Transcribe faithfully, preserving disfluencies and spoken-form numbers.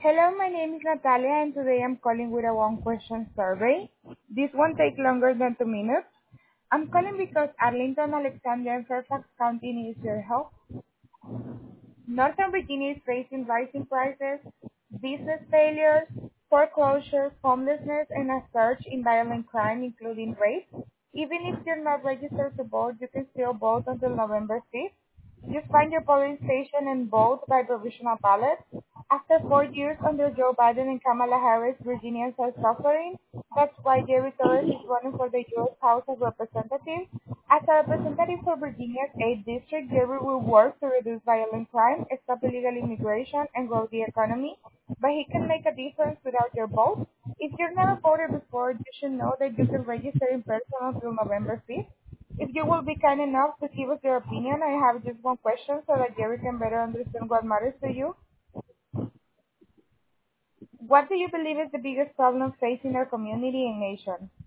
Hello, my name is Natalia, and today I'm calling with a one question survey. This won't take longer than two minutes. I'm calling because Arlington, Alexandria, and Fairfax County needs your help. Northern Virginia is facing rising prices, business failures, foreclosures, homelessness, and a surge in violent crime, including rape. Even if you're not registered to vote, you can still vote until November fifth. Just find your polling station and vote by provisional ballot. After four years under Joe Biden and Kamala Harris, Virginians are suffering. That's why Jerry Torres is running for the U S House of Representatives. As a representative for Virginia's eighth District, Jerry will work to reduce violent crime, stop illegal immigration, and grow the economy. But he can make a difference without your vote. If you've never voted before, you should know that you can register in person until November fifth. If you will be kind enough to give us your opinion, I have just one question so that Jerry can better understand what matters to you. What do you believe is the biggest problem facing our community and nation?